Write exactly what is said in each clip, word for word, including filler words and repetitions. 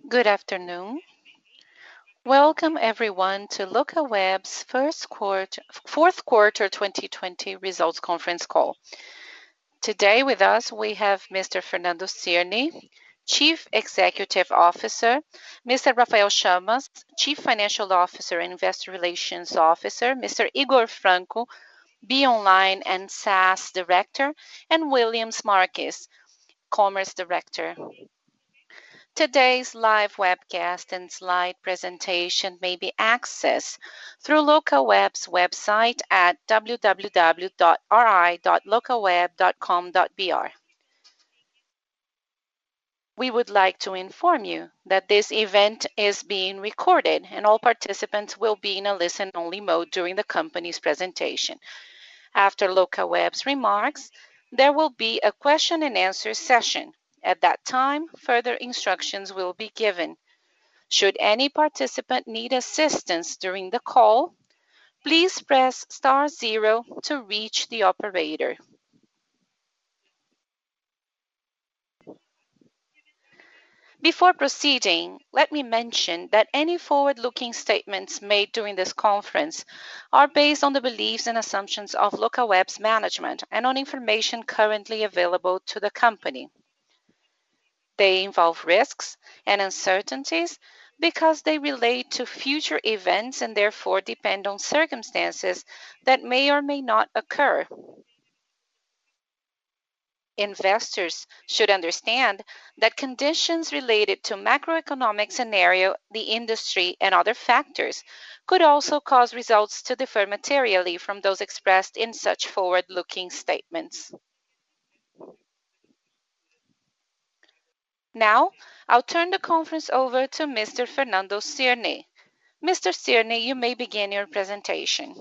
Good afternoon. Welcome everyone to Locaweb's first quarter, fourth quarter twenty twenty results conference call. Today with us we have Mister Fernando Cirne, Chief Executive Officer, Mister Rafael Chamas, Chief Financial Officer and Investor Relations Officer, Mister Igor Franco, Be Online and SaaS Director, and Williams Marques, Commerce Director. Today's live webcast and slide presentation may be accessed through Localweb's website at w w w dot r i dot localweb dot com dot b r. We would like to inform you that this event is being recorded and all participants will be in a listen-only mode during the company's presentation. After Localweb's remarks, there will be a question and answer session. At that time, further instructions will be given. Should any participant need assistance during the call, please press star zero to reach the operator. Before proceeding, let me mention that any forward-looking statements made during this conference are based on the beliefs and assumptions of Localweb's management and on information currently available to the company. They involve risks and uncertainties because they relate to future events and therefore depend on circumstances that may or may not occur. Investors should understand that conditions related to macroeconomic scenario, the industry, and other factors could also cause results to differ materially from those expressed in such forward-looking statements. Now, I'll turn the conference over to Mister Fernando Cirne. Mister Cirne, you may begin your presentation.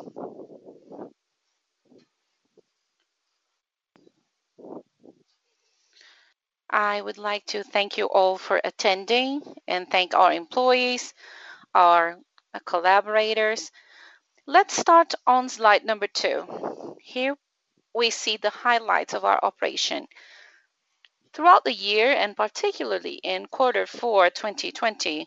I would like to thank you all for attending and thank our employees, our collaborators. Let's start on slide number two. Here we see the highlights of our operation. Throughout the year and particularly in quarter four twenty twenty,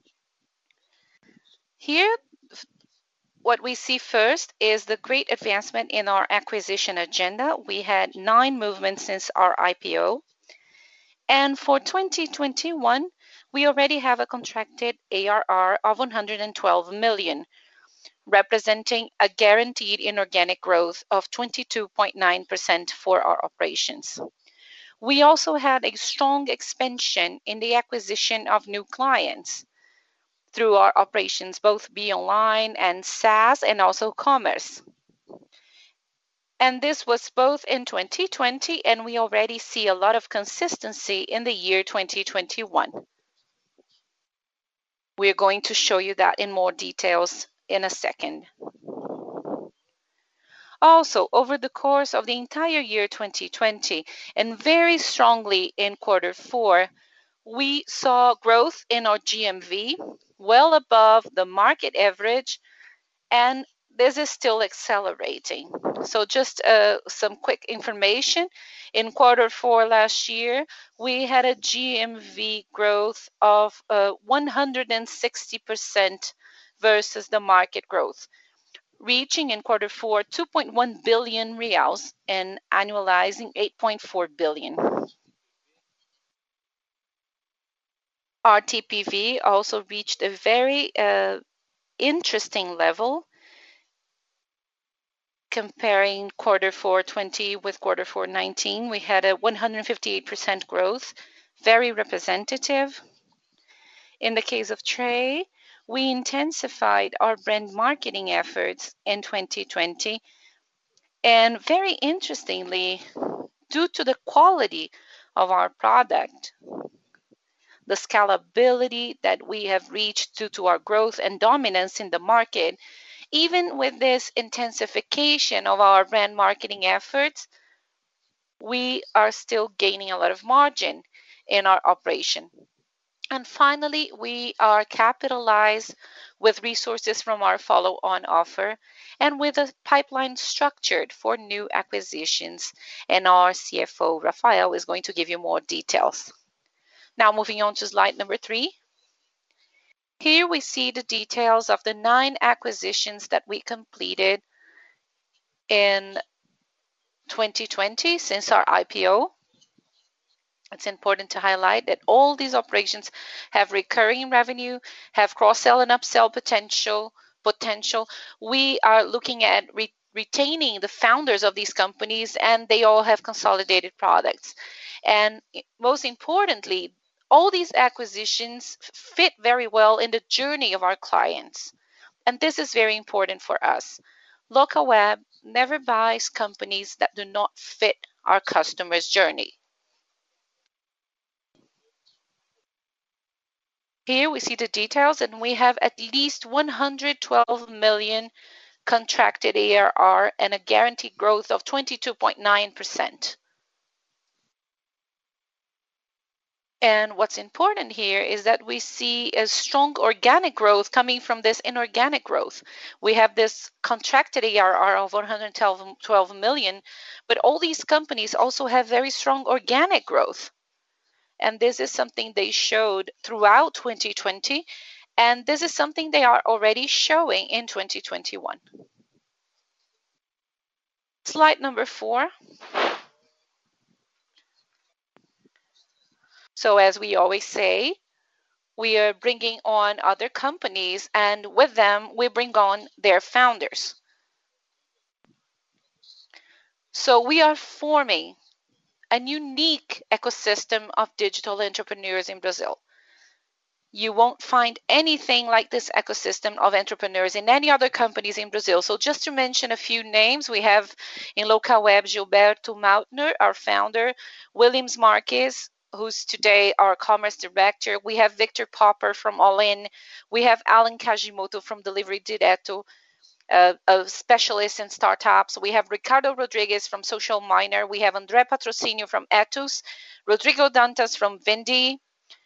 here what we see first is the great advancement in our acquisition agenda. We had nine movements since our I P O. And for twenty twenty-one, we already have a contracted A R R of one hundred twelve million, representing a guaranteed inorganic growth of twenty-two point nine percent for our operations. We also had a strong expansion in the acquisition of new clients through our operations, both Be Online and SaaS and also commerce. And this was both in twenty twenty and we already see a lot of consistency in the year twenty twenty-one. We're going to show you that in more details in a second. Also, over the course of the entire year twenty twenty and very strongly in quarter four, we saw growth in our G M V well above the market average, and this is still accelerating. So just uh, some quick information. In quarter four last year, we had a G M V growth of uh, one hundred sixty percent versus the market growth, reaching in quarter four two point one billion reals and annualizing eight point four billion. Our T P V also reached a very uh, interesting level, comparing quarter four twenty with quarter four nineteen. We had a one hundred fifty-eight percent growth, very representative. In the case of Tray, we intensified our brand marketing efforts in twenty twenty, and very interestingly, due to the quality of our product, the scalability that we have reached due to our growth and dominance in the market, even with this intensification of our brand marketing efforts, we are still gaining a lot of margin in our operation. And finally, we are capitalized with resources from our follow-on offer and with a pipeline structured for new acquisitions. And our C F O, Rafael, is going to give you more details. Now, moving on to slide number three. Here we see the details of the nine acquisitions that we completed in twenty twenty since our I P O. It's important to highlight that all these operations have recurring revenue, have cross-sell and upsell potential. Potential. We are looking at re- retaining the founders of these companies, and they all have consolidated products. And most importantly, all these acquisitions fit very well in the journey of our clients. And this is very important for us. Locaweb never buys companies that do not fit our customer's journey. Here we see the details, and we have at least one hundred twelve million contracted A R R and a guaranteed growth of twenty-two point nine percent. And what's important here is that we see a strong organic growth coming from this inorganic growth. We have this contracted A R R of one hundred twelve million, but all these companies also have very strong organic growth. And this is something they showed throughout twenty twenty, and this is something they are already showing in twenty twenty-one. Slide number four. So as we always say, we are bringing on other companies, and with them, we bring on their founders. So we are forming a unique ecosystem of digital entrepreneurs in Brazil. You won't find anything like this ecosystem of entrepreneurs in any other companies in Brazil. So just to mention a few names, we have in Locaweb Gilberto Mautner, our founder, Williams Marques, who's today our commerce director. We have Victor Popper from All In. We have Alan Kajimoto from Delivery Direto, uh, a specialist in startups. We have Ricardo Rodriguez from Social Miner. We have André Patrocinio from Etus, Rodrigo Dantas from Vindi,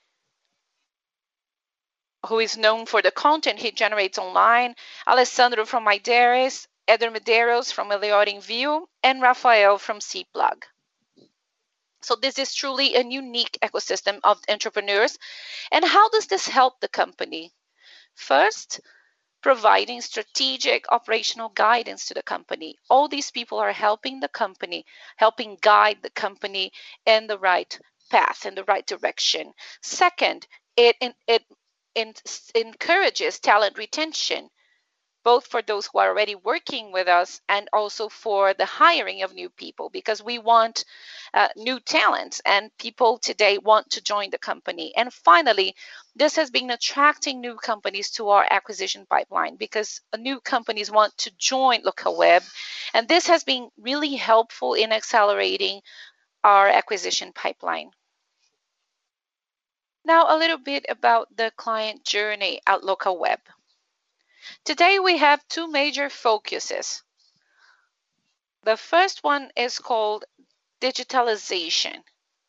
who is known for the content he generates online, Alessandro from Ideris, Eder Medeiros from Melhor Envio, and Rafael from Cplug. So this is truly a unique ecosystem of entrepreneurs. And how does this help the company? First, providing strategic operational guidance to the company. All these people are helping the company, helping guide the company in the right path, in the right direction. Second, it, it encourages talent retention, both for those who are already working with us and also for the hiring of new people, because we want uh, new talents, and people today want to join the company. And finally, this has been attracting new companies to our acquisition pipeline, because new companies want to join Locaweb, and this has been really helpful in accelerating our acquisition pipeline. Now, a little bit about the client journey at Locaweb. Today, we have two major focuses. The first one is called digitalization.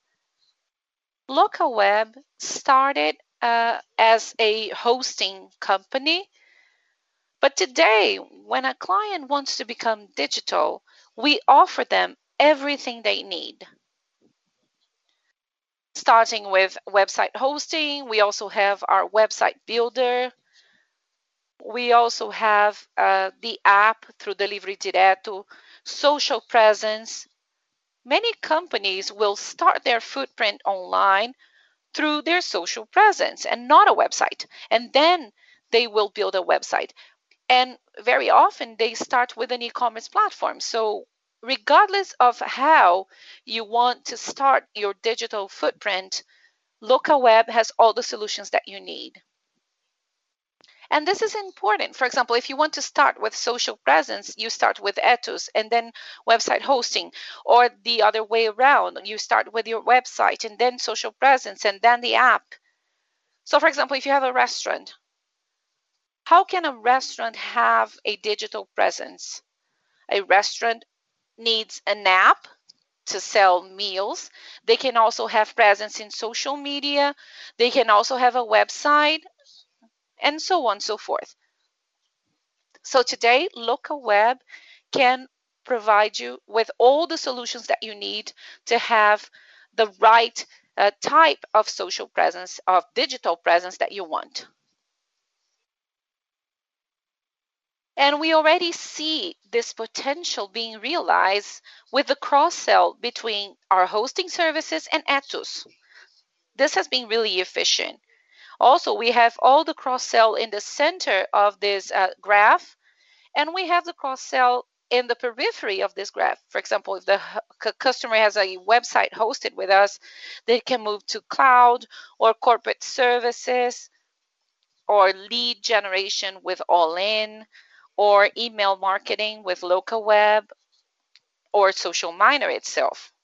Locaweb started uh, as a hosting company, but today, when a client wants to become digital, we offer them everything they need. Starting with website hosting, we also have our website builder. We also have uh, the app through Delivery Direto, social presence. Many companies will start their footprint online through their social presence and not a website. And then they will build a website. And very often they start with an e-commerce platform. So regardless of how you want to start your digital footprint, Locaweb has all the solutions that you need. And this is important. For example, if you want to start with social presence, you start with Etus and then website hosting, or the other way around. You start with your website and then social presence and then the app. So for example, if you have a restaurant, how can a restaurant have a digital presence? A restaurant needs an app to sell meals. They can also have presence in social media. They can also have a website, and so on and so forth. So today, Locaweb can provide you with all the solutions that you need to have the right uh, type of social presence, of digital presence that you want. And we already see this potential being realized with the cross-sell between our hosting services and Etus. This has been really efficient. Also, we have all the cross-sell in the center of this uh, graph, and we have the cross-sell in the periphery of this graph. For example, if the h- customer has a website hosted with us, they can move to cloud or corporate services or lead generation with All In or email marketing with Local Web or Social Miner itself.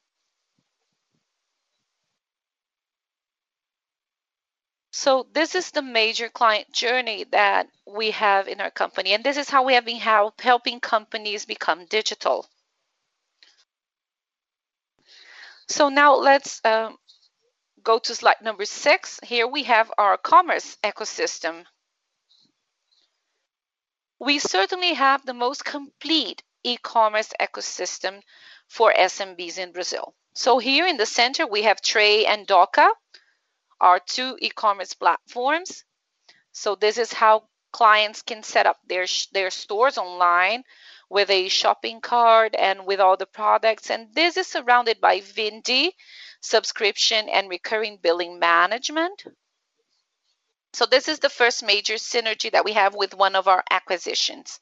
So this is the major client journey that we have in our company, and this is how we have been help, helping companies become digital. So now let's um, go to slide number six. Here we have our commerce ecosystem. We certainly have the most complete e-commerce ecosystem for S M Bs in Brazil. So here in the center, we have Tray and Doca, our two e-commerce platforms. So this is how clients can set up their their stores online with a shopping cart and with all the products. And this is surrounded by Vindi, subscription and recurring billing management. So this is the first major synergy that we have with one of our acquisitions.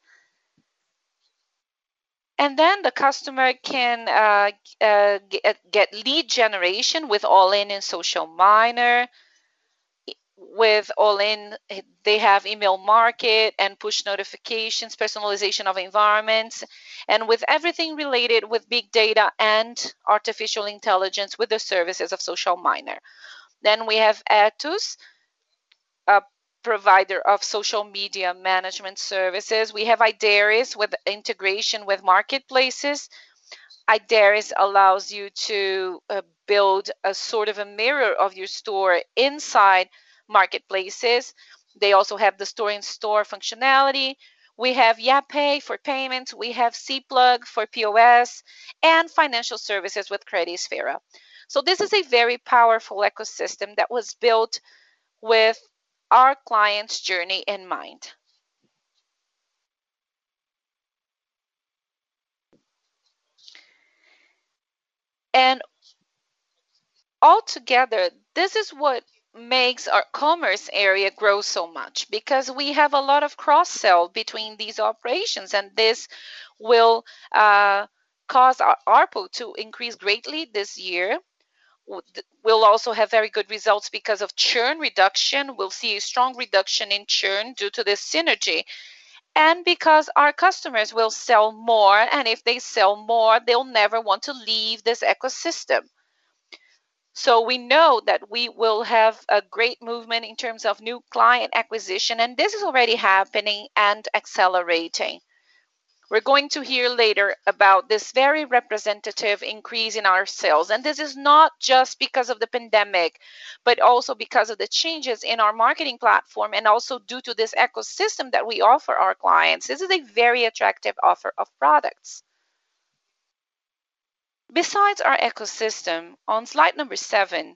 And then the customer can uh, uh, get, get lead generation with All In and Social Miner. With All In, they have email market and push notifications, personalization of environments, and with everything related with big data and artificial intelligence with the services of Social Miner. Then we have Etus, a provider of social media management services. We have Ideris with integration with marketplaces. Ideris allows you to uh, build a sort of a mirror of your store inside marketplaces. They also have the store in store functionality. We have Yapay for payments. We have CPlug for P O S and financial services with Credisfera. So this is a very powerful ecosystem that was built with our client's journey in mind. And altogether, this is what makes our commerce area grow so much because we have a lot of cross sell between these operations, and this will uh, cause our ARPU to increase greatly this year. We'll also have very good results because of churn reduction. We'll see a strong reduction in churn due to this synergy. And because our customers will sell more, and if they sell more, they'll never want to leave this ecosystem. So we know that we will have a great movement in terms of new client acquisition, and this is already happening and accelerating. We're going to hear later about this very representative increase in our sales. And this is not just because of the pandemic, but also because of the changes in our marketing platform and also due to this ecosystem that we offer our clients. This is a very attractive offer of products. Besides our ecosystem, on slide number seven,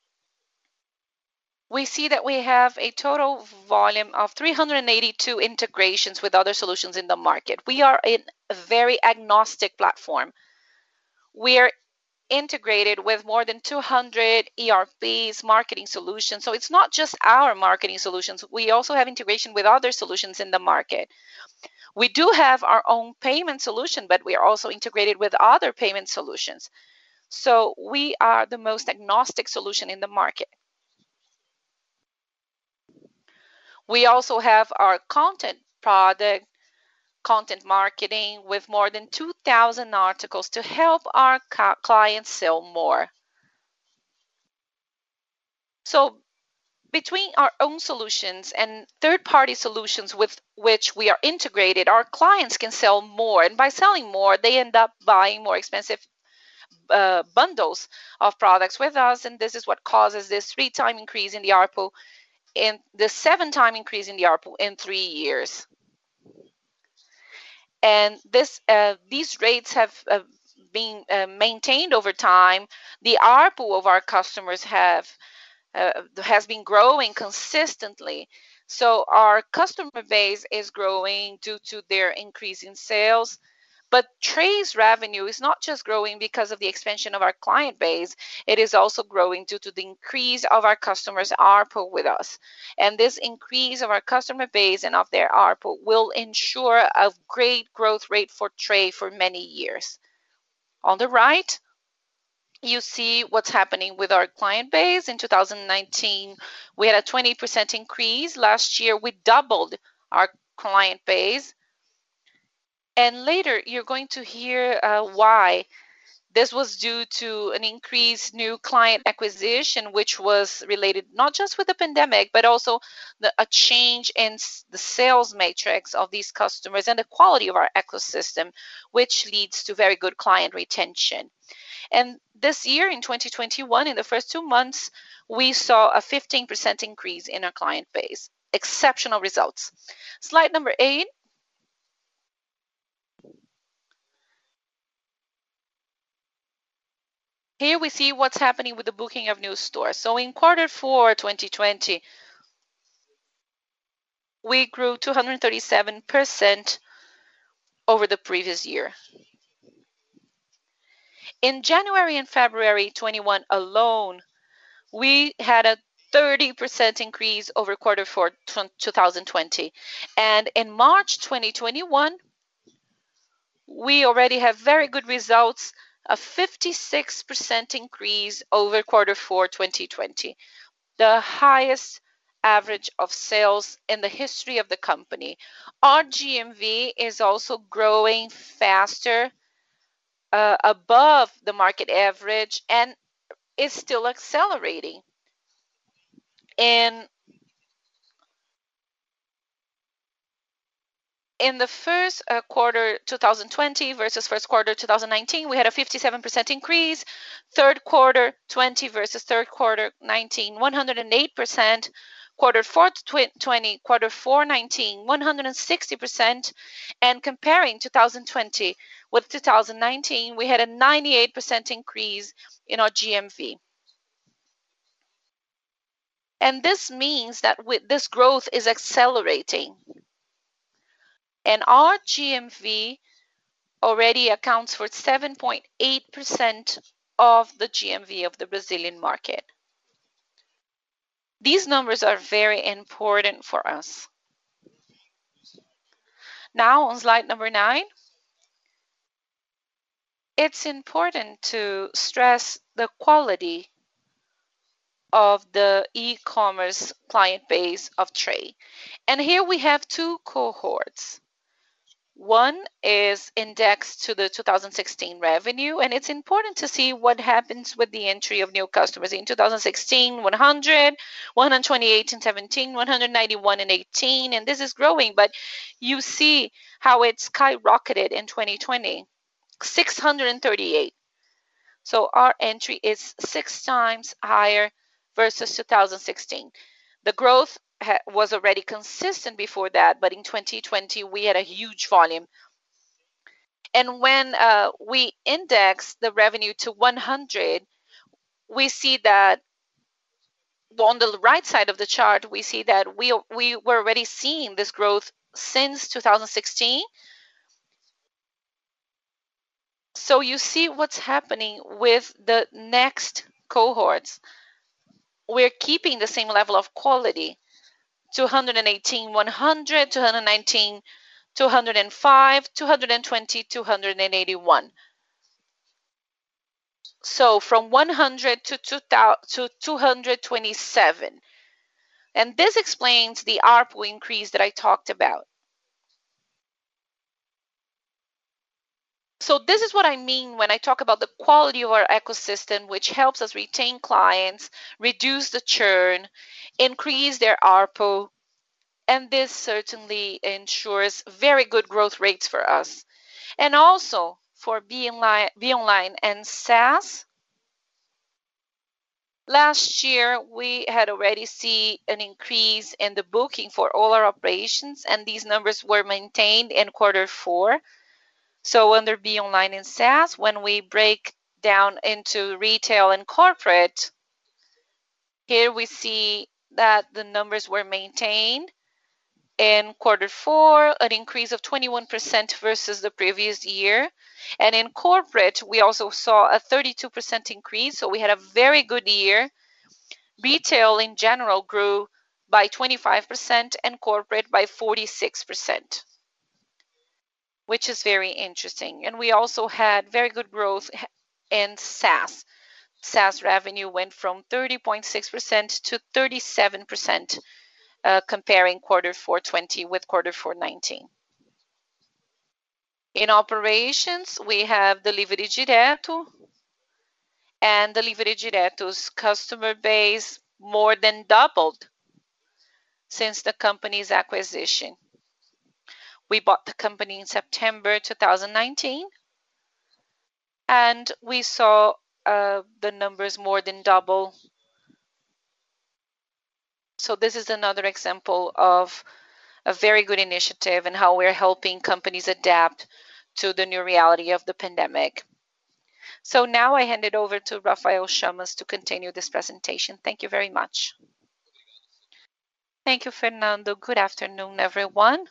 we see that we have a total volume of three hundred eighty-two integrations with other solutions in the market. We are in a very agnostic platform. We are integrated with more than two hundred E R Ps, marketing solutions. So it's not just our marketing solutions. We also have integration with other solutions in the market. We do have our own payment solution, but we are also integrated with other payment solutions. So we are the most agnostic solution in the market. We also have our content product, content marketing, with more than two thousand articles to help our clients sell more. So between our own solutions and third-party solutions with which we are integrated, our clients can sell more. And by selling more, they end up buying more expensive uh, bundles of products with us. And this is what causes this three-time increase in the ARPU and the seven-time increase in the ARPU in three years. And this uh, these rates have uh, been uh, maintained over time. The ARPU of our customers have uh, has been growing consistently. So our customer base is growing due to their increase in sales. But Tray's revenue is not just growing because of the expansion of our client base, it is also growing due to the increase of our customers' A R P U with us. And this increase of our customer base and of their A R P U will ensure a great growth rate for Tray for many years. On the right, you see what's happening with our client base. In two thousand nineteen, we had a twenty percent increase. Last year, we doubled our client base. And later, you're going to hear uh, why. This was due to an increased new client acquisition, which was related not just with the pandemic, but also the, a change in s- the sales matrix of these customers and the quality of our ecosystem, which leads to very good client retention. And this year in twenty twenty-one, in the first two months, we saw a fifteen percent increase in our client base. Exceptional results. Slide number eight. Here we see what's happening with the booking of new stores. So in quarter four twenty twenty, we grew two hundred thirty-seven percent over the previous year. In January and February twenty-one alone, we had a thirty percent increase over quarter four two thousand twenty. And in March twenty twenty-one, we already have very good results, a fifty-six percent increase over quarter four twenty twenty, the highest average of sales in the history of the company. Our G M V is also growing faster, uh, above the market average, and is still accelerating. In in the first uh, quarter two thousand twenty versus first quarter two thousand nineteen, we had a fifty-seven percent increase. Third quarter twenty versus third quarter nineteen, one hundred eight percent. Quarter four twenty, quarter four nineteen, one hundred sixty percent. And comparing two thousand twenty with two thousand nineteen, we had a ninety-eight percent increase in our G M V. And this means that with this growth is accelerating. And our G M V already accounts for seven point eight percent of the G M V of the Brazilian market. These numbers are very important for us. Now on slide number nine, it's important to stress the quality of the e-commerce client base of Tray. And here we have two cohorts. One is indexed to the two thousand sixteen revenue, and it's important to see what happens with the entry of new customers. In two thousand sixteen, one hundred, one hundred twenty-eight in seventeen, one hundred ninety-one in eighteen, and this is growing, but you see how it skyrocketed in twenty twenty, six hundred thirty-eight. So our entry is six times higher versus two thousand sixteen. The growth was already consistent before that, but in twenty twenty we had a huge volume. And when uh, we index the revenue to one hundred, we see that on the right side of the chart, we see that we we were already seeing this growth since two thousand sixteen. So you see what's happening with the next cohorts. We're keeping the same level of quality. two hundred eighteen, one hundred, two hundred nineteen, two hundred five, two hundred twenty, two hundred eighty-one. So from one hundred to two hundred twenty-seven. And this explains the A R P U increase that I talked about. So this is what I mean when I talk about the quality of our ecosystem, which helps us retain clients, reduce the churn, increase their A R P U, and this certainly ensures very good growth rates for us. And also for Be Online, Be Online and SaaS, last year we had already seen an increase in the booking for all our operations, and these numbers were maintained in quarter four. So under Be Online and SaaS, when we break down into retail and corporate, Here we see that the numbers were maintained. In quarter four, an increase of twenty-one percent versus the previous year. And in corporate, we also saw a thirty-two percent increase. So we had a very good year. Retail in general grew by twenty-five percent and corporate by forty-six percent, which is very interesting. And we also had very good growth in SaaS. SaaS revenue went from thirty point six percent to thirty-seven percent, uh, comparing quarter four twenty with quarter four nineteen. In operations, we have Delivery Direto, and Delivery Direto's customer base more than doubled since the company's acquisition. We bought the company in September two thousand nineteen, and we saw uh, the numbers more than double. So this is another example of a very good initiative and how we're helping companies adapt to the new reality of the pandemic. So now I hand it over to Rafael Chamas to continue this presentation. Thank you very much. Thank you, Fernando. Good afternoon, everyone.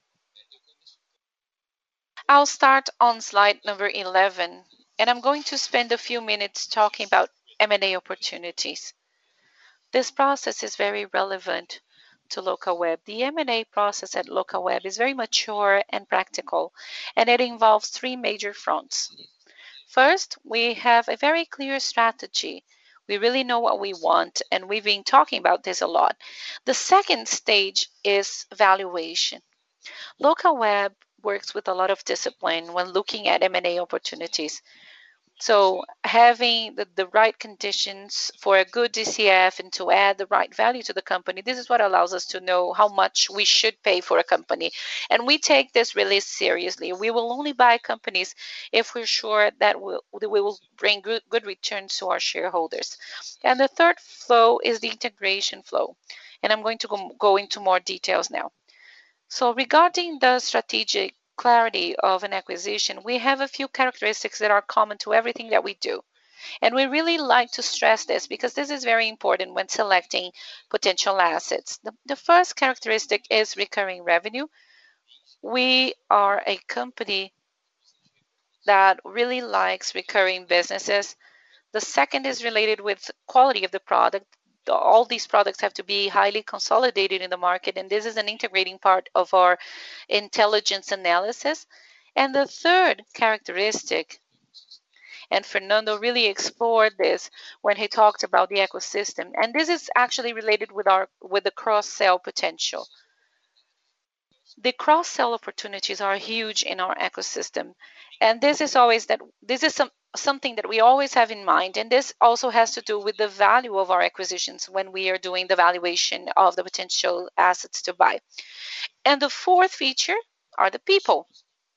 I'll start on slide number eleven, and I'm going to spend a few minutes talking about M and A opportunities. This process is very relevant to Locaweb. The M and A process at Locaweb is very mature and practical, and it involves three major fronts. First, we have a very clear strategy. We really know what we want, and we've been talking about this a lot. The second stage is valuation. Locaweb works with a lot of discipline when looking at M and A opportunities. So having the, the right conditions for a good D C F and to add the right value to the company, this is what allows us to know how much we should pay for a company. And we take this really seriously. We will only buy companies if we're sure that we'll, that we will bring good, good returns to our shareholders. And the third flow is the integration flow. And I'm going to go, go into more details now. So regarding the strategic clarity of an acquisition, we have a few characteristics that are common to everything that we do. And we really like to stress this because this is very important when selecting potential assets. The, the first characteristic is recurring revenue. We are a company that really likes recurring businesses. The second is related with quality of the product. All these products have to be highly consolidated in the market, and this is an integrating part of our intelligence analysis. And the third characteristic, and Fernando really explored this when he talked about the ecosystem, and this is actually related with our with the cross-sell potential. The cross-sell opportunities are huge in our ecosystem, and this is always that this is some something that we always have in mind, and this also has to do with the value of our acquisitions when we are doing the valuation of the potential assets to buy. And the fourth feature are the people.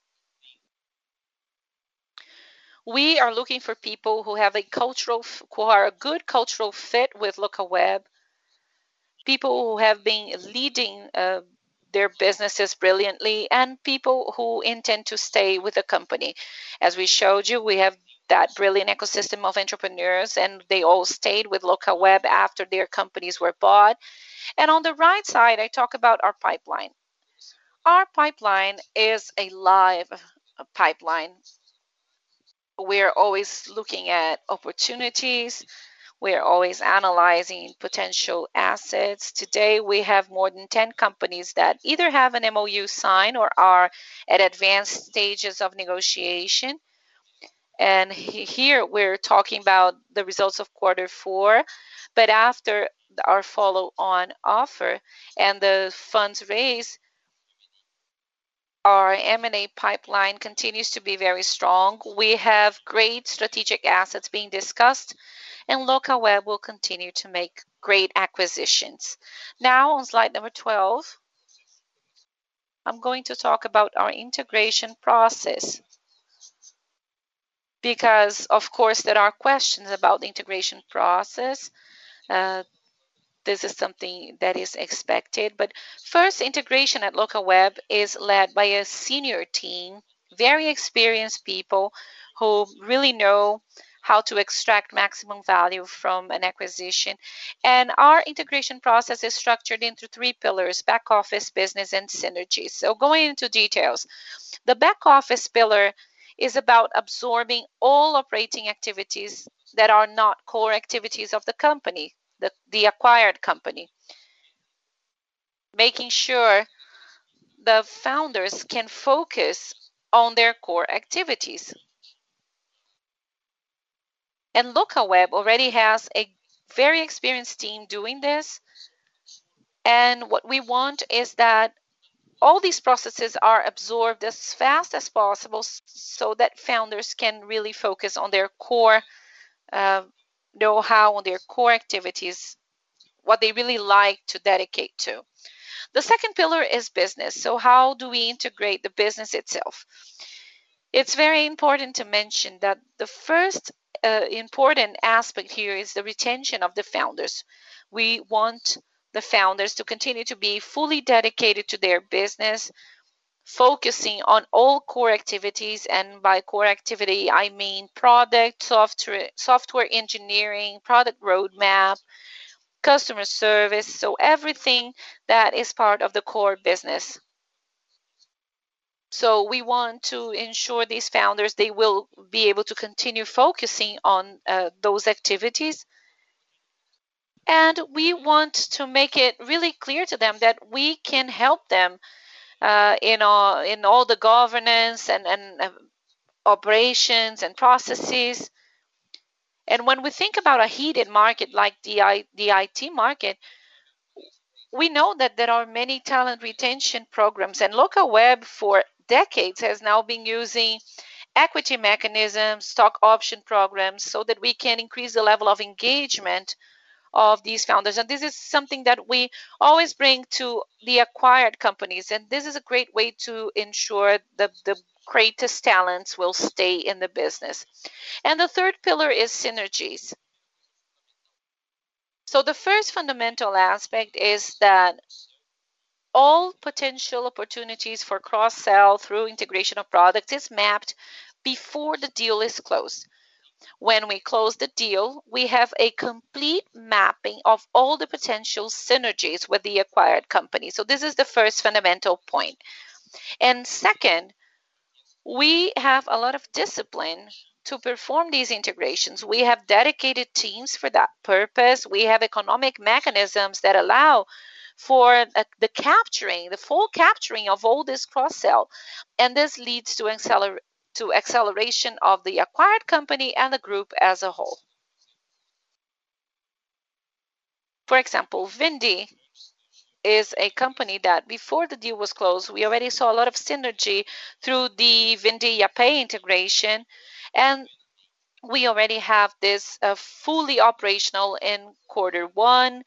We are looking for people who have a cultural who are a good cultural fit with Locaweb, people who have been leading uh, their businesses brilliantly, and people who intend to stay with the company. As we showed you, we have that brilliant ecosystem of entrepreneurs, and they all stayed with Locaweb after their companies were bought. And on the right side, I talk about our pipeline. Our pipeline is a live pipeline. We're always looking at opportunities. We're always analyzing potential assets. Today, we have more than ten companies that either have an M O U signed or are at advanced stages of negotiation. And here we're talking about the results of quarter four, but after our follow-on offer and the funds raised, our M and A pipeline continues to be very strong. We have great strategic assets being discussed, and Locaweb will continue to make great acquisitions. Now on slide number twelve, I'm going to talk about our integration process, because of course there are questions about the integration process. Uh, this is something that is expected. But first, integration at Locaweb is led by a senior team, very experienced people who really know how to extract maximum value from an acquisition. And our integration process is structured into three pillars: back office, business, and synergies. So going into details, the back office pillar is about absorbing all operating activities that are not core activities of the company, the, the acquired company, making sure the founders can focus on their core activities. And Locaweb already has a very experienced team doing this. And what we want is that all these processes are absorbed as fast as possible so that founders can really focus on their core uh, know-how, on their core activities, what they really like to dedicate to. The second pillar is business. So how do we integrate the business itself? It's very important to mention that the first uh, important aspect here is the retention of the founders. We want the founders to continue to be fully dedicated to their business, focusing on all core activities. And by core activity, I mean product, software, software engineering, product roadmap, customer service, so everything that is part of the core business. So we want to ensure these founders, they will be able to continue focusing on uh, those activities. And we want to make it really clear to them that we can help them uh, in, all, in all the governance and, and uh, operations and processes. And when we think about a heated market like the, I, the I T market, we know that there are many talent retention programs, and Locaweb for decades has now been using equity mechanisms, stock option programs, so that we can increase the level of engagement of these founders. And this is something that we always bring to the acquired companies. And this is a great way to ensure that the greatest talents will stay in the business. And the third pillar is synergies. So the first fundamental aspect is that all potential opportunities for cross-sell through integration of products is mapped before the deal is closed. When we close the deal, we have a complete mapping of all the potential synergies with the acquired company. So this is the first fundamental point. And second, we have a lot of discipline to perform these integrations. We have dedicated teams for that purpose. We have economic mechanisms that allow for the capturing, the full capturing of all this cross-sell. And this leads to, acceler- to acceleration of the acquired company and the group as a whole. For example, Vindi is a company that before the deal was closed, we already saw a lot of synergy through the Vindi Yapay integration. And we already have this uh, fully operational in quarter one.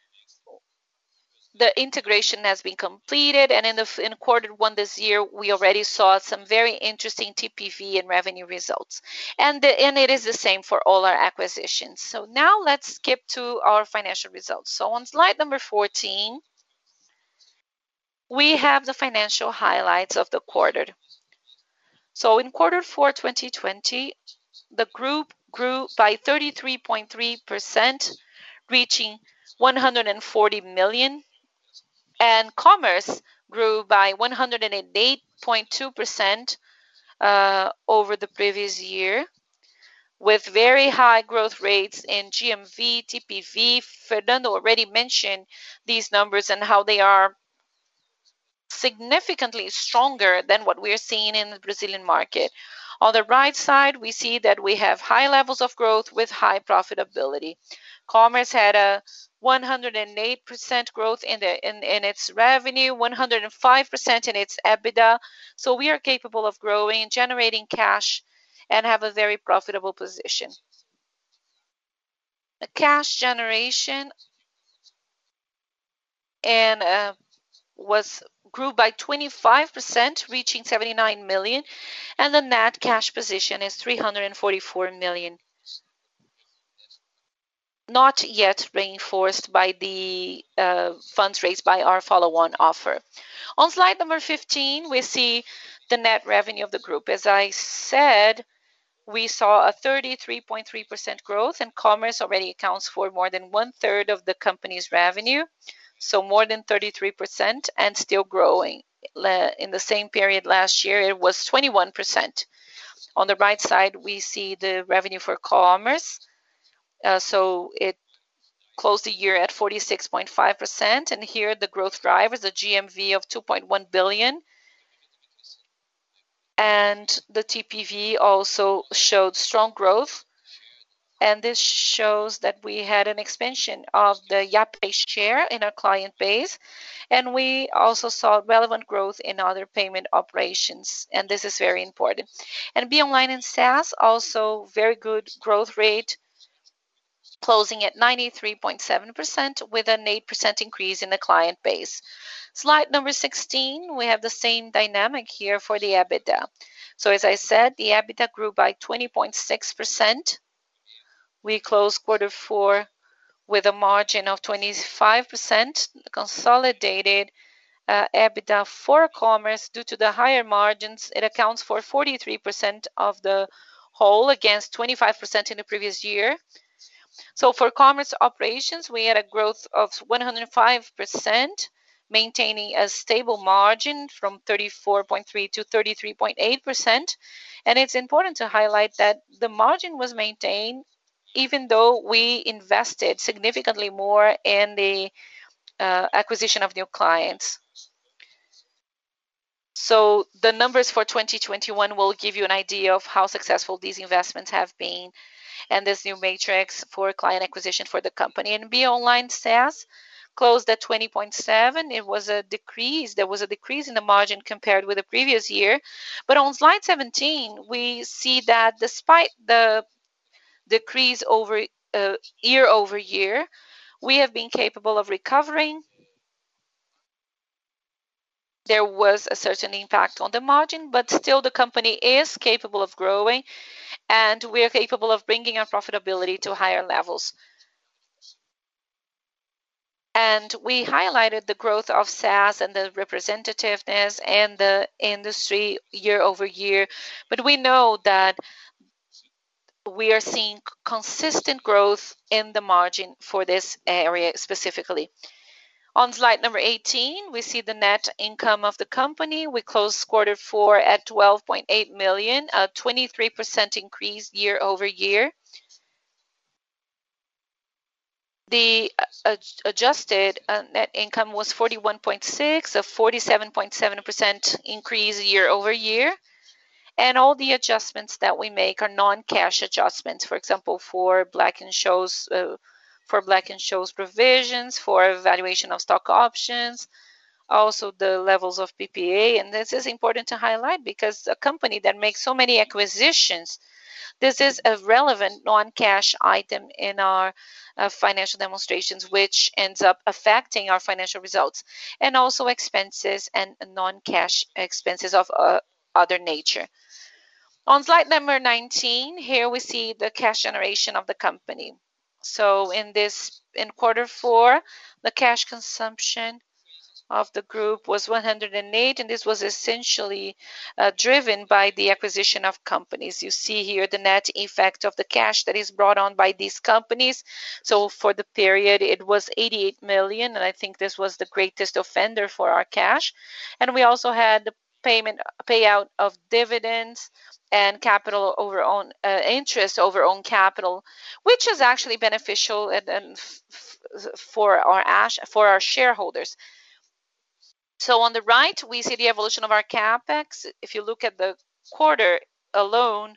The integration has been completed, and in the in quarter one this year, we already saw some very interesting T P V and revenue results. And, the, and it is the same for all our acquisitions. So now let's skip to our financial results. So on slide number fourteen, we have the financial highlights of the quarter. So in quarter four twenty twenty, the group grew by thirty-three point three percent, reaching one hundred forty million. And commerce grew by one hundred eight point two percent uh, over the previous year, with very high growth rates in G M V, T P V. Fernando already mentioned these numbers and how they are significantly stronger than what we're seeing in the Brazilian market. On the right side, we see that we have high levels of growth with high profitability. Commerce had a one hundred eight percent growth in, the, in, in its revenue, one hundred five percent in its EBITDA. So we are capable of growing, generating cash, and have a very profitable position. The cash generation and uh, was grew by twenty-five percent, reaching seventy-nine million, and the net cash position is three hundred forty-four million. Not yet reinforced by the uh, funds raised by our follow-on offer. On slide number fifteen, we see the net revenue of the group. As I said, we saw a thirty-three point three percent growth, and commerce already accounts for more than one third of the company's revenue, so more than thirty-three percent, and still growing. In the same period last year, it was twenty-one percent. On the right side, we see the revenue for commerce. Uh, so it closed the year at forty-six point five percent, and here the growth drivers, the G M V of two point one billion, and the T P V also showed strong growth. And this shows that we had an expansion of the Yapay share in our client base, and we also saw relevant growth in other payment operations, and this is very important. And Be Online and SaaS also very good growth rate, closing at ninety-three point seven percent with an eight percent increase in the client base. Slide number sixteen, we have the same dynamic here for the EBITDA. So as I said, the EBITDA grew by twenty point six percent. We closed quarter four with a margin of twenty-five percent. Consolidated uh, EBITDA for commerce, due to the higher margins, it accounts for forty-three percent of the whole against twenty-five percent in the previous year. So for commerce operations, we had a growth of one hundred five percent, maintaining a stable margin from thirty-four point three to thirty-three point eight percent. And it's important to highlight that the margin was maintained even though we invested significantly more in the uh, acquisition of new clients. So the numbers for twenty twenty-one will give you an idea of how successful these investments have been, and this new matrix for client acquisition for the company. And Be Online SaaS closed at twenty point seven. It was a decrease. There was a decrease in the margin compared with the previous year. But on slide seventeen, we see that despite the decrease over uh, year over year, we have been capable of recovering. There was a certain impact on the margin, but still the company is capable of growing, and we are capable of bringing our profitability to higher levels. And we highlighted the growth of SaaS and the representativeness and the industry year over year. But we know that we are seeing consistent growth in the margin for this area specifically. On slide number eighteen, we see the net income of the company. We closed quarter four at twelve point eight million, a twenty-three percent increase year over year. The uh, adjusted uh, net income was forty-one point six, a forty-seven point seven percent increase year over year. And all the adjustments that we make are non-cash adjustments. For example, for Black-Scholes, uh, for Black-Scholes provisions, for valuation of stock options, also the levels of P P A. And this is important to highlight because a company that makes so many acquisitions, this is a relevant non-cash item in our uh, financial demonstrations, which ends up affecting our financial results, and also expenses and non-cash expenses of uh, other nature. On slide number nineteen, here we see the cash generation of the company. So in this, in quarter four, the cash consumption of the group was one hundred eight, and this was essentially uh, driven by the acquisition of companies. You see here the net effect of the cash that is brought on by these companies. So for the period, it was eighty-eight million, and I think this was the greatest offender for our cash. And we also had the payment payout of dividends and capital over own uh, interest over own capital, which is actually beneficial and, and f- for our ash, for our shareholders. So on the right, we see the evolution of our capex. If you look at the quarter alone,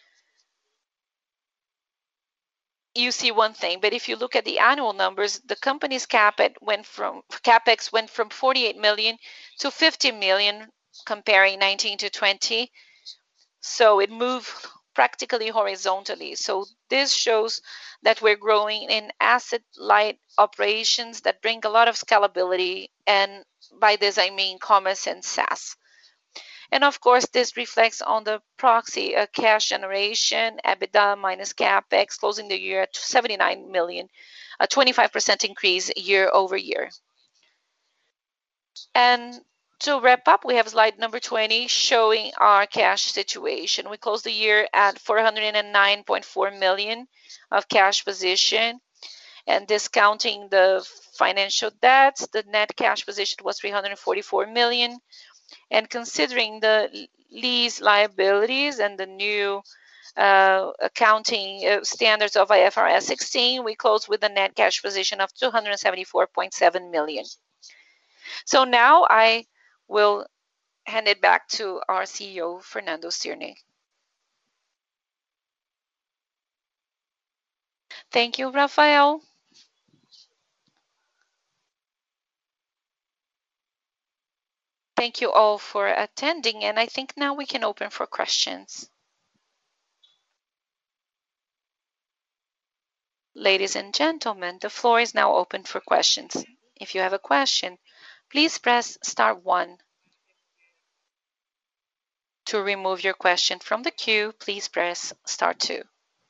you see one thing. But if you look at the annual numbers, the company's capex went from capex went from forty-eight million to fifty million, comparing nineteen to twenty. So it moved practically horizontally. So this shows that we're growing in asset light operations that bring a lot of scalability, and by this I mean commerce and SaaS. And of course, this reflects on the proxy uh, cash generation, EBITDA minus capex, closing the year at seventy-nine million, a twenty-five percent increase year over year. And To wrap up, we have slide number twenty showing our cash situation. We closed the year at four hundred nine point four million of cash position, and discounting the financial debts, the net cash position was three hundred forty-four million. And considering the lease liabilities and the new uh, accounting uh, standards of I F R S sixteen, we closed with a net cash position of two hundred seventy-four point seven million. So now I will hand it back to our C E O, Fernando Cirne. Thank you, Rafael. Thank you all for attending, and I think now we can open for questions. Ladies and gentlemen, the floor is now open for questions. If you have a question, please press star one. To remove your question from the queue, please press star two.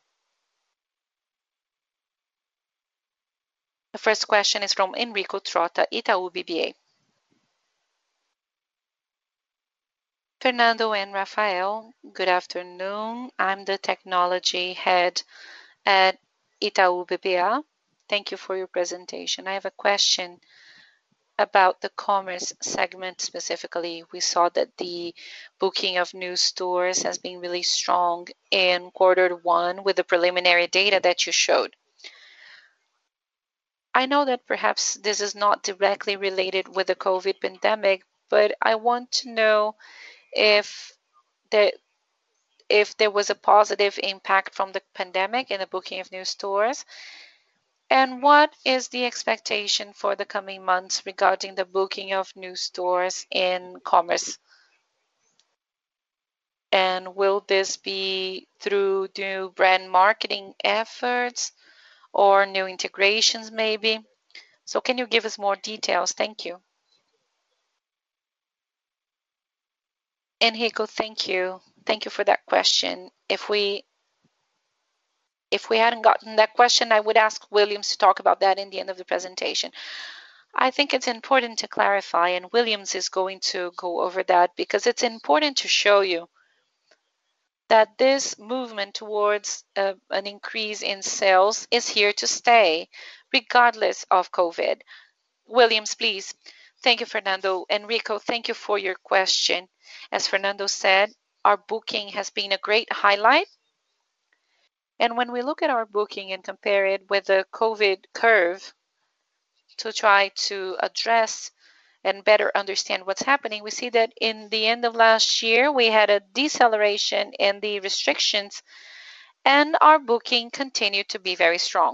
The first question is from Enrico Trotta, Itaú B B A. Fernando and Rafael, good afternoon. I'm the technology head at Itaú B B A. Thank you for your presentation. I have a question about the commerce segment specifically. We saw that the booking of new stores has been really strong in quarter one with the preliminary data that you showed. I know that perhaps this is not directly related with the COVID pandemic, but I want to know if there, if there was a positive impact from the pandemic in the booking of new stores. And what is the expectation for the coming months regarding the booking of new stores in commerce? And will this be through new brand marketing efforts or new integrations maybe? So can you give us more details? Thank you. Enrico, thank you. Thank you for that question. If we if we hadn't gotten that question, I would ask Williams to talk about that in the end of the presentation. I think it's important to clarify, and Williams is going to go over that because it's important to show you that this movement towards uh, an increase in sales is here to stay, regardless of COVID. Williams, please. Thank you, Fernando. Enrico, thank you for your question. As Fernando said, our booking has been a great highlight. And when we look at our booking and compare it with the COVID curve to try to address and better understand what's happening, we see that in the end of last year, we had a deceleration in the restrictions and our booking continued to be very strong.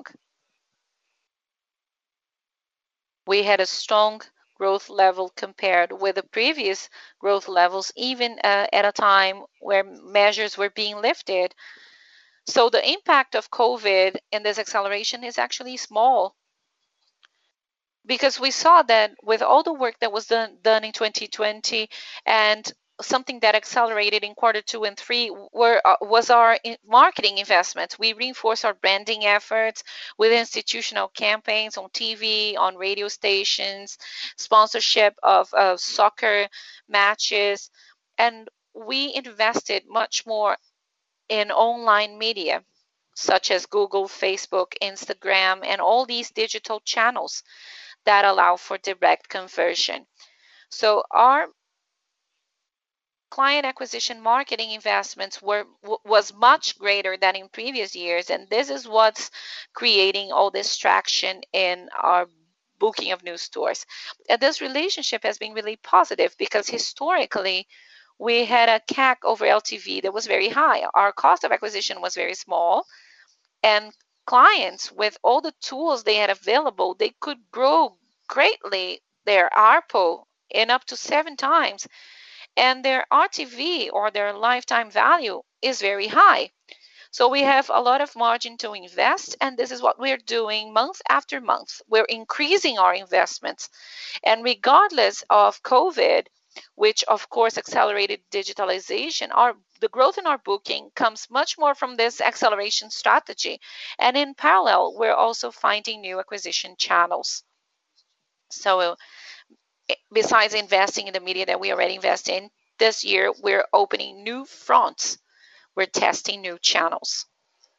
We had a strong growth level compared with the previous growth levels, even uh, at a time where measures were being lifted. So the impact of COVID in this acceleration is actually small, because we saw that with all the work that was done, done in twenty twenty and something that accelerated in quarter two and three were uh, was our in marketing investments. We reinforced our branding efforts with institutional campaigns on T V, on radio stations, sponsorship of uh, soccer matches, and we invested much more in online media such as Google, Facebook, Instagram, and all these digital channels that allow for direct conversion. So our client acquisition marketing investments were was much greater than in previous years, and this is what's creating all this traction in our booking of new stores. And this relationship has been really positive because historically we had a C A C over L T V that was very high. Our cost of acquisition was very small, and clients, with all the tools they had available, they could grow greatly their A R P O in up to seven times, and their R T V, or their lifetime value, is very high. So we have a lot of margin to invest, and this is what we're doing month after month. We're increasing our investments, and regardless of COVID, which of course accelerated digitalization, our the growth in our booking comes much more from this acceleration strategy. And in parallel, we're also finding new acquisition channels. So besides investing in the media that we already invest in, this year we're opening new fronts. We're testing new channels.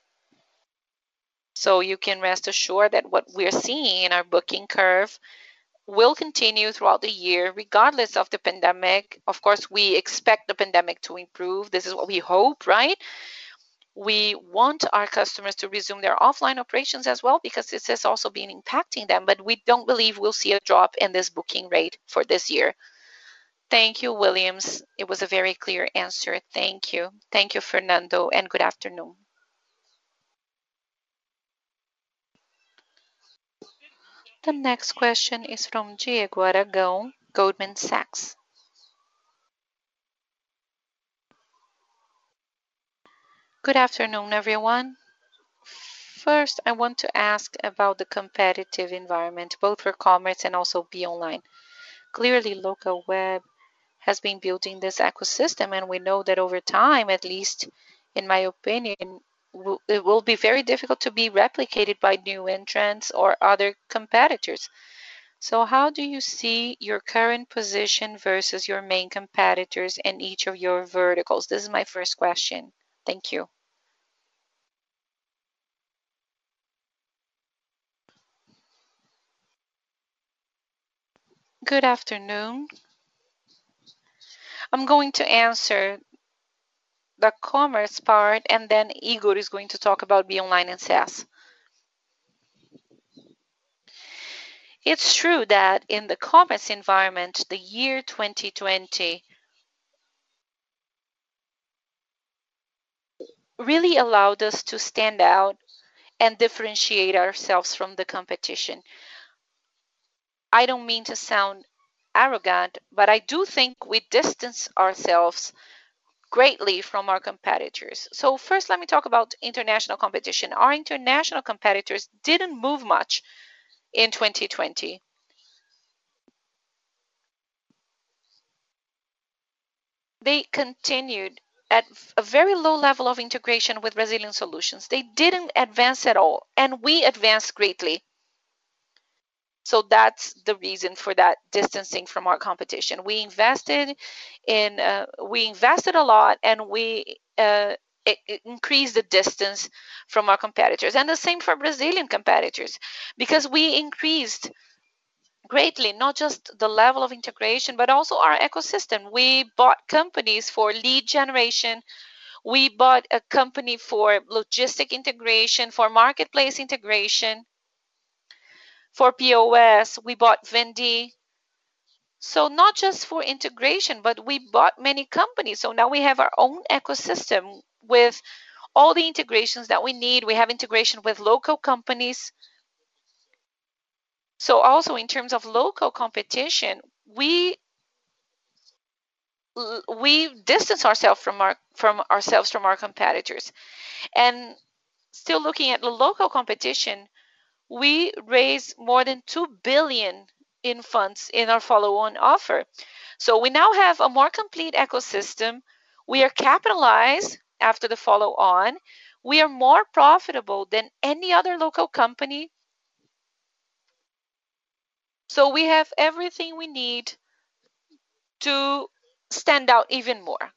So you can rest assured that what we're seeing in our booking curve will continue throughout the year, regardless of the pandemic. Of course, we expect the pandemic to improve. This is what we hope, right? We want our customers to resume their offline operations as well, because this has also been impacting them. But we don't believe we'll see a drop in this booking rate for this year. Thank you, Williams. It was a very clear answer. Thank you. Thank you, Fernando, and good afternoon. The next question is from Diego Aragão, Goldman Sachs. Good afternoon, everyone. First, I want to ask about the competitive environment, both for commerce and also Be Online. Clearly, local web has been building this ecosystem, and we know that over time, at least in my opinion, it will be very difficult to be replicated by new entrants or other competitors. So how do you see your current position versus your main competitors in each of your verticals? This is my first question. Thank you. Good afternoon. I'm going to answer the commerce part, and then Igor is going to talk about Be Online and SaaS. It's true that in the commerce environment, the year twenty twenty really allowed us to stand out and differentiate ourselves from the competition. I don't mean to sound arrogant, but I do think we distance ourselves greatly from our competitors. So first, let me talk about international competition. Our international competitors didn't move much in twenty twenty. They continued at a very low level of integration with Brazilian solutions. They didn't advance at all, and we advanced greatly. So that's the reason for that distancing from our competition. We invested in, uh, we invested a lot, and we uh, it, it increased the distance from our competitors. And the same for Brazilian competitors, because we increased greatly not just the level of integration, but also our ecosystem. We bought companies for lead generation. We bought a company for logistic integration, for marketplace integration. For P O S, we bought Vendi. So not just for integration, but we bought many companies. So now we have our own ecosystem with all the integrations that we need. We have integration with local companies. So also in terms of local competition, we we distance ourselves from our from ourselves from our competitors. And still looking at the local competition, we raised more than two billion in funds in our follow-on offer. So we now have a more complete ecosystem. We are capitalized after the follow-on. We are more profitable than any other local company. So we have everything we need to stand out even more.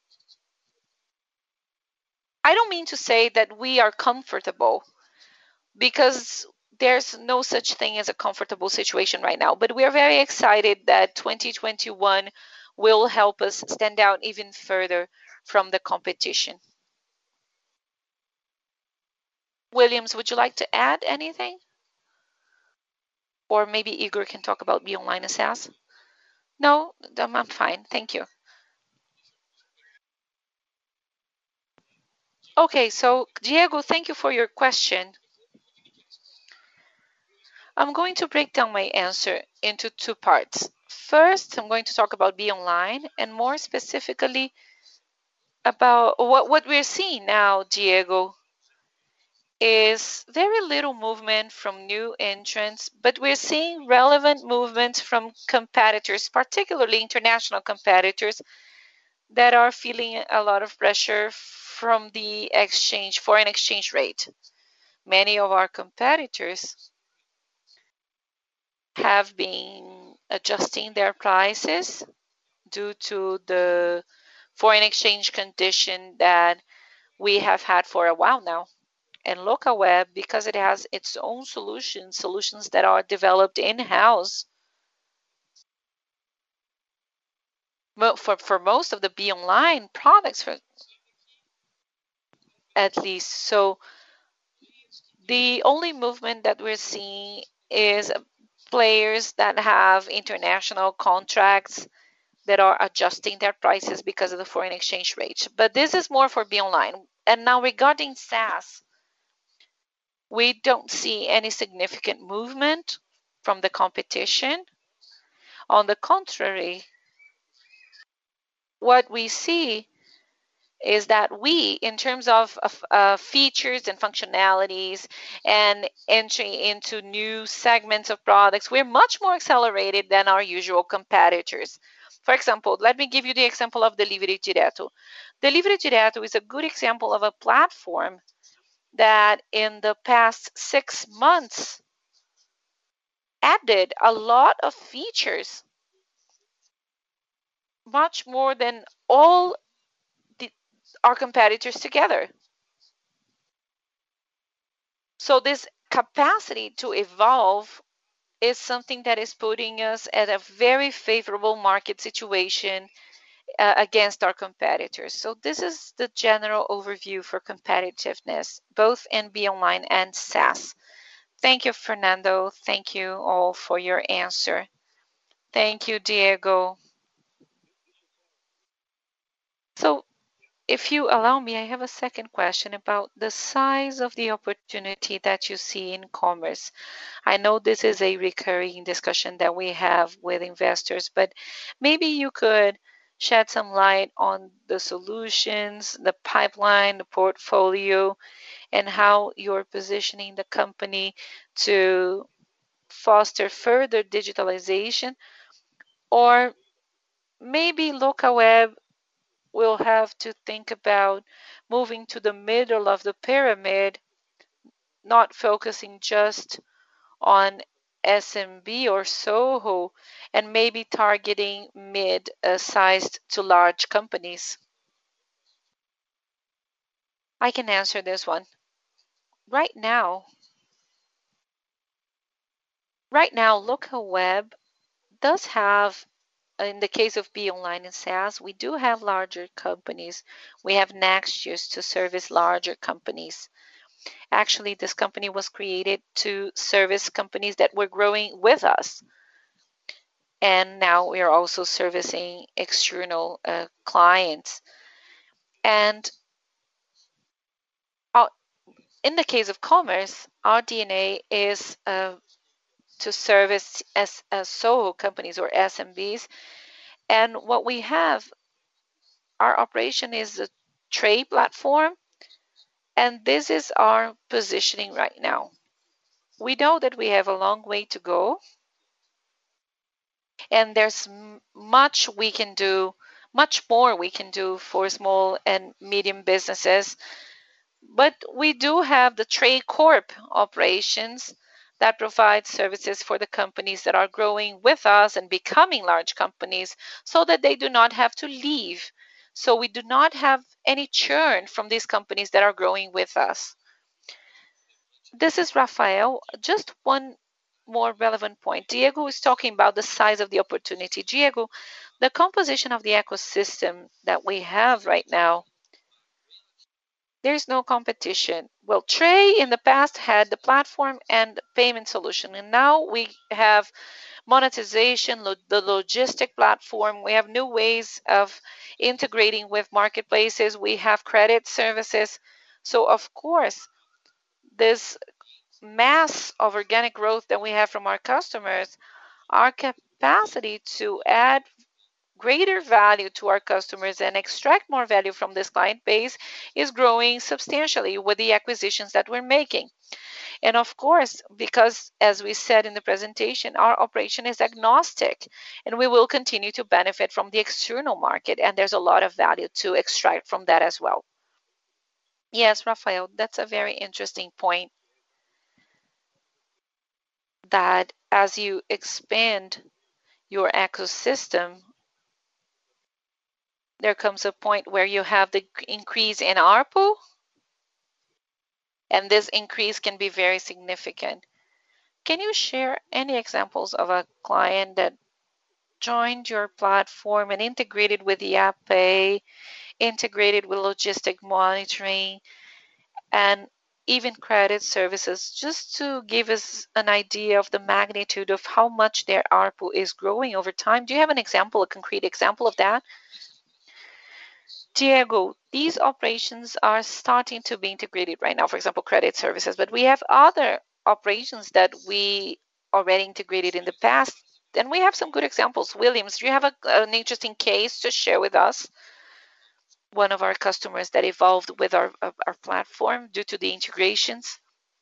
I don't mean to say that we are comfortable, because there's no such thing as a comfortable situation right now. But we are very excited that twenty twenty-one will help us stand out even further from the competition. Williams, would you like to add anything? Or maybe Igor can talk about Be Online and SaaS? No, I'm I'm fine. Thank you. Okay, so Diego, thank you for your question. I'm going to break down my answer into two parts. First, I'm going to talk about Be Online, and more specifically about what, what we're seeing now, Diego, is very little movement from new entrants, but we're seeing relevant movements from competitors, particularly international competitors, that are feeling a lot of pressure from the exchange, foreign exchange rate. Many of our competitors have been adjusting their prices due to the foreign exchange condition that we have had for a while now. And Localweb, because it has its own solutions, solutions that are developed in-house for, for most of the Be Online products, for, at least. So the only movement that we're seeing is players that have international contracts that are adjusting their prices because of the foreign exchange rate. But this is more for Be Online. And now regarding SaaS, we don't see any significant movement from the competition. On the contrary, what we see is that we, in terms of, of uh, features and functionalities and entry into new segments of products, we're much more accelerated than our usual competitors. For example, let me give you the example of Delivery Direto. Delivery Direto is a good example of a platform that in the past six months added a lot of features, much more than all the, our competitors together. So this capacity to evolve is something that is putting us at a very favorable market situation uh, against our competitors. So this is the general overview for competitiveness, both in Be Online and SaaS. Thank you, Fernando. Thank you all for your answer. Thank you, Diego. So if you allow me, I have a second question about the size of the opportunity that you see in commerce. I know this is a recurring discussion that we have with investors, but maybe you could shed some light on the solutions, the pipeline, the portfolio, and how you're positioning the company to foster further digitalization, or maybe Localweb will have to think about moving to the middle of the pyramid, not focusing just on S M B or SOHO, and maybe targeting mid-sized to large companies? I can answer this one. Right now, right now, Localweb does have, in the case of Be Online and SaaS, we do have larger companies. We have Nexius to service larger companies. Actually, this company was created to service companies that were growing with us. And now we are also servicing external uh, clients. And our, in the case of commerce, our D N A is uh, to service as, as SOHO companies or S M Bs. And what we have, our operation is a Tray platform, and this is our positioning right now. We know that we have a long way to go, and there's much we can do, much more we can do for small and medium businesses. But we do have the Tray Corp operations that provide services for the companies that are growing with us and becoming large companies so that they do not have to leave. So we do not have any churn from these companies that are growing with us. This is Rafael. Just one more relevant point. Diego is talking about the size of the opportunity. Diego, the composition of the ecosystem that we have right now, there's no competition. Well, Tray in the past had the platform and payment solution, and now we have monetization, lo- the logistic platform. We have new ways of integrating with marketplaces. We have credit services. So, of course, this mass of organic growth that we have from our customers, our capacity to add greater value to our customers and extract more value from this client base is growing substantially with the acquisitions that we're making. And of course, because as we said in the presentation, our operation is agnostic and we will continue to benefit from the external market. And there's a lot of value to extract from that as well. Yes, Rafael, that's a very interesting point, that as you expand your ecosystem, there comes a point where you have the increase in A R P U, and this increase can be very significant. Can you share any examples of a client that joined your platform and integrated with the App Pay, integrated with logistic monitoring, and even credit services, just to give us an idea of the magnitude of how much their A R P U is growing over time? Do you have an example, a concrete example of that? Diego, these operations are starting to be integrated right now, for example, credit services, but we have other operations that we already integrated in the past, and we have some good examples. Williams, do you have a, an interesting case to share with us? One of our customers that evolved with our, our platform due to the integrations?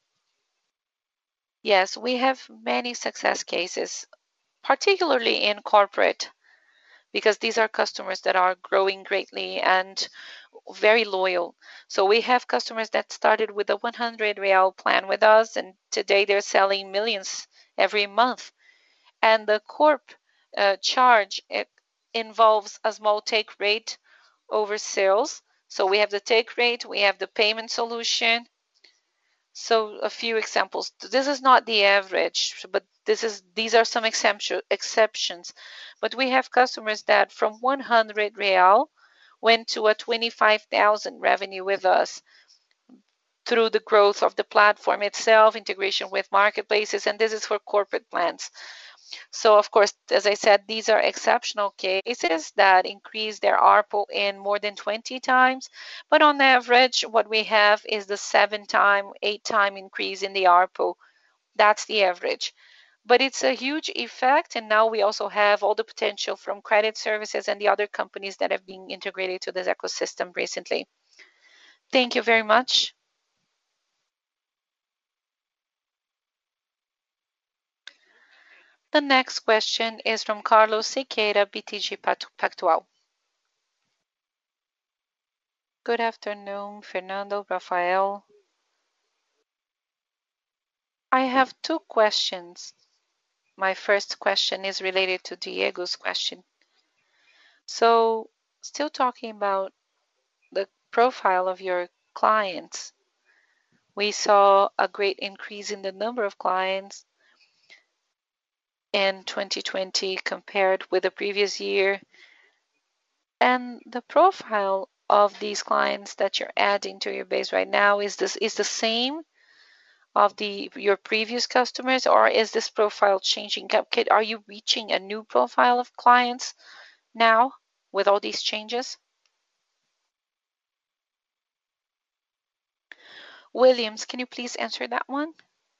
Yes, we have many success cases, particularly in corporate, because these are customers that are growing greatly and very loyal. So we have customers that started with a one hundred real plan with us, and today they're selling millions every month. And the corp uh, charge, it involves a small take rate over sales. So we have the take rate, we have the payment solution. So a few examples. This is not the average, but this is these are some exemption, exceptions. But we have customers that from one hundred real went to a twenty-five thousand revenue with us through the growth of the platform itself, integration with marketplaces, and this is for corporate plans. So of course, as I said, these are exceptional cases that increase their A R P U in more than twenty times. But on average, what we have is the seven time, eight time increase in the A R P U. That's the average. But it's a huge effect. And now we also have all the potential from credit services and the other companies that have been integrated to this ecosystem recently. Thank you very much. The next question is from Carlos Siqueira, B T G Pactual. Good afternoon, Fernando, Rafael. I have two questions. My first question is related to Diego's question. So, still talking about the profile of your clients, we saw a great increase in the number of clients in twenty twenty compared with the previous year. And the profile of these clients that you're adding to your base right now is this is the same of the your previous customers, or is this profile changing? Are you reaching a new profile of clients now with all these changes? Williams, can you please answer that one?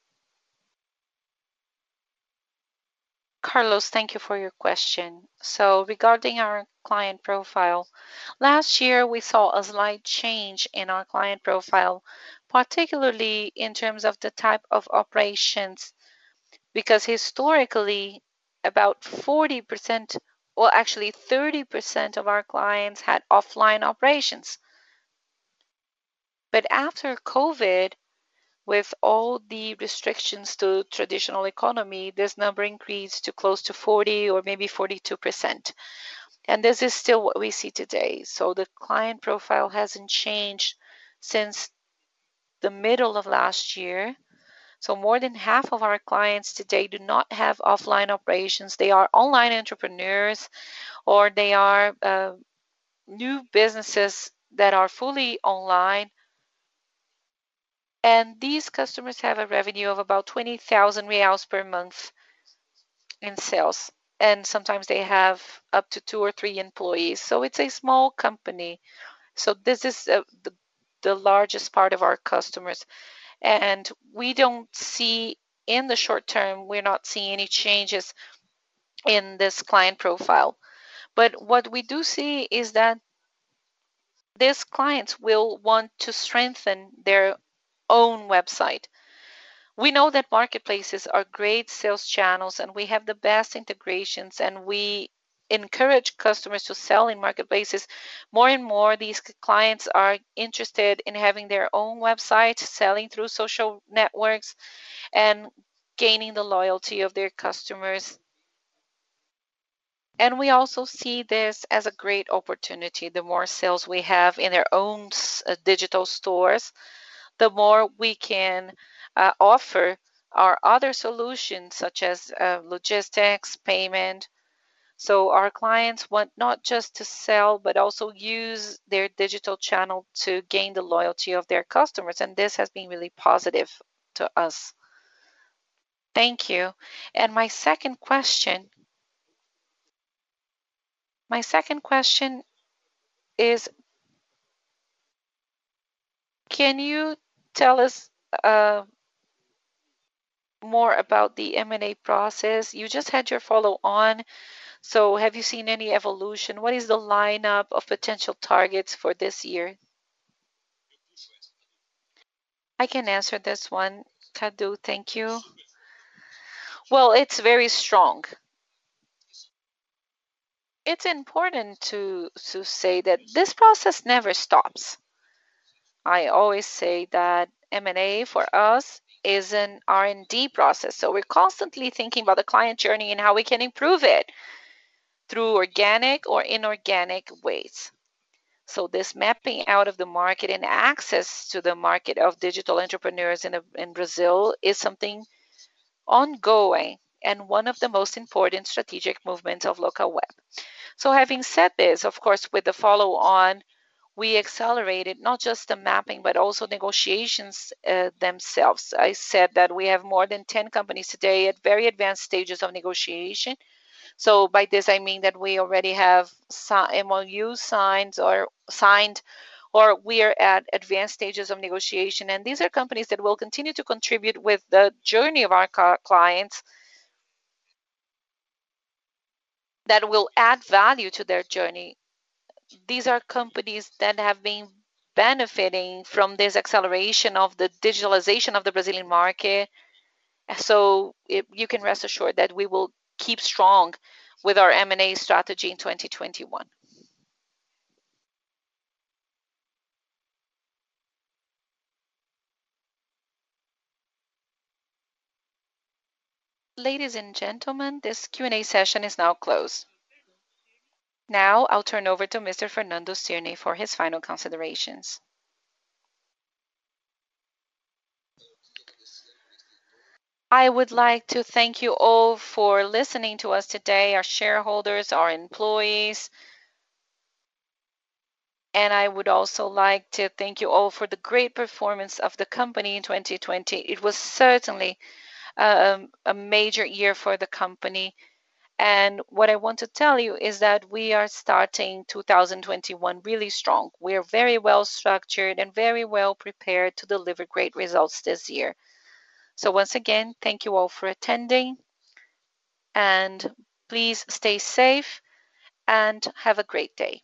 Carlos, thank you for your question. So regarding our client profile, last year we saw a slight change in our client profile, particularly in terms of the type of operations, because historically about forty percent, well, actually thirty percent of our clients had offline operations. But after COVID, with all the restrictions to traditional economy, this number increased to close to forty or maybe forty-two percent. And this is still what we see today. So the client profile hasn't changed since the middle of last year. So more than half of our clients today do not have offline operations. They are online entrepreneurs, or they are uh, new businesses that are fully online. And these customers have a revenue of about twenty thousand reals per month in sales. And sometimes they have up to two or three employees. So it's a small company. So this is uh, the, the largest part of our customers. And we don't see in the short term, we're not seeing any changes in this client profile. But what we do see is that these clients will want to strengthen their own website. We know that marketplaces are great sales channels and we have the best integrations, and we encourage customers to sell in marketplaces. More and more, these clients are interested in having their own website, selling through social networks, and gaining the loyalty of their customers. And we also see this as a great opportunity. The more sales we have in their own uh, digital stores, the more we can uh, offer our other solutions such as uh, logistics, payment. So our clients want not just to sell, but also use their digital channel to gain the loyalty of their customers. And this has been really positive to us. Thank you. And my second question, my second question is, can you tell us uh, more about the M and A process? You just had your follow on. So have you seen any evolution? What is the lineup of potential targets for this year? I can answer this one, Kadu. Thank you. Well, it's very strong. It's important to to say that this process never stops. I always say that M and A for us is an R and D process. So we're constantly thinking about the client journey and how we can improve it through organic or inorganic ways. So this mapping out of the market and access to the market of digital entrepreneurs in, in Brazil is something ongoing and one of the most important strategic movements of local web. So having said this, of course, with the follow on, we accelerated not just the mapping, but also negotiations uh, themselves. I said that we have more than ten companies today at very advanced stages of negotiation. So by this, I mean that we already have M O Us signed or signed, or we are at advanced stages of negotiation. And these are companies that will continue to contribute with the journey of our clients, that will add value to their journey. These are companies that have been benefiting from this acceleration of the digitalization of the Brazilian market. So it, you can rest assured that we will keep strong with our M and A strategy in twenty twenty-one. Ladies and gentlemen, this Q and A session is now closed. Now I'll turn over to Mister Fernando Cirne for his final considerations. I would like to thank you all for listening to us today, our shareholders, our employees, and I would also like to thank you all for the great performance of the company in twenty twenty. It was certainly um, a major year for the company. And what I want to tell you is that we are starting two thousand twenty-one really strong. We are very well structured and very well prepared to deliver great results this year. So, once again, thank you all for attending. And please stay safe and have a great day.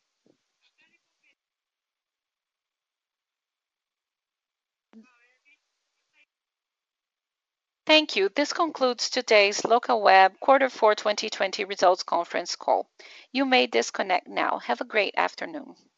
Thank you. This concludes today's Local Web Quarter four twenty twenty Results Conference Call. You may disconnect now. Have a great afternoon.